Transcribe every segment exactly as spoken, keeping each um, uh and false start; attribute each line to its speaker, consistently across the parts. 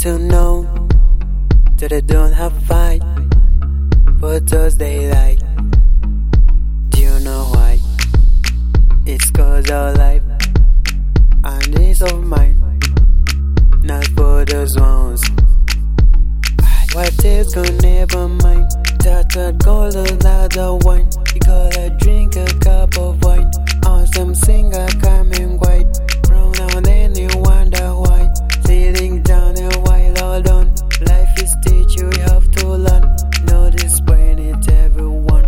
Speaker 1: to know that they don't have fight for those they like. Do you know why? It's cause our life and it's of mine, not for those ones. What is gonna never mind? That a gold another wine. You gotta drink a cup of wine. Awesome singer coming white. From now and then you wonder why. Sitting down a while all done. Life is teach you have to learn. Know this when it's everyone.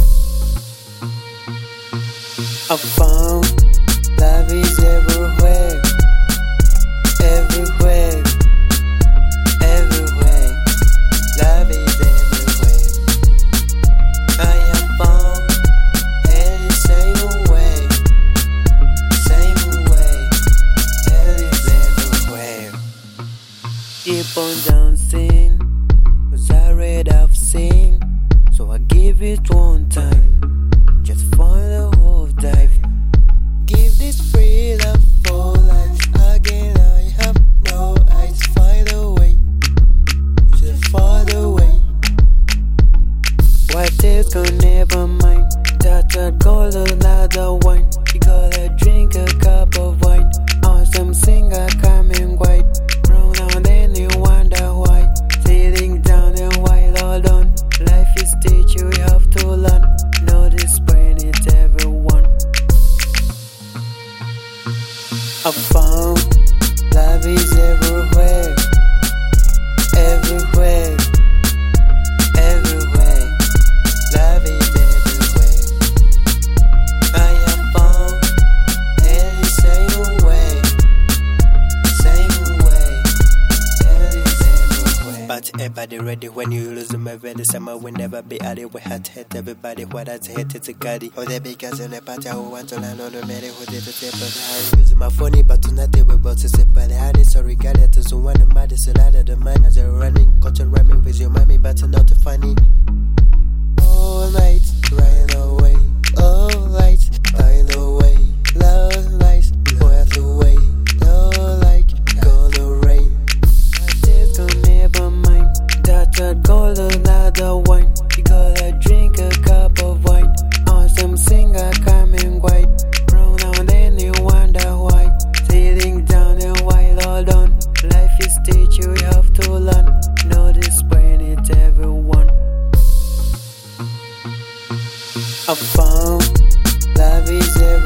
Speaker 1: I found love is everywhere. Everywhere. Everywhere. Love is everywhere. I am found in the same way. Same way. It is everywhere. Keep on dancing, cause I read I've seen. So I give it one time, just for the whole dive. Give this free love for life. Again I have no eyes. Find a way, just far away. What is gonna never mind? That a gold another wine. You gotta drink a cup of wine. Awesome singer coming white. From now and then you wonder why. Sitting down a while all done. Life is teach you have to learn. Know this when it's everyone. I found love is everywhere. Everywhere. Everywhere. Love is everywhere. I am found in the same way. Same way. It is everywhere. But everybody ready when you lose my ready. Summer will never be at it. We had to hit everybody. What I hit it's a gutty. Oh, they because in the party who want to land on the ready who did the tip. But I'm using my phone, but tonight they were about to say, but I had it. Sorry, got it to one of my lot of the mind as a running. Got to rhyming with your mommy, but not too funny. All night, right away. All light, find a way. Love lights, worth away. No like, gonna rain. But it's gonna never mind. That a gold another wine. You gotta drink a cup of wine. Awesome singer coming white. From now and then you wonder why. Sitting down a while all done. Life is teach you have to learn. Know this when it's everyone. I found love is everywhere.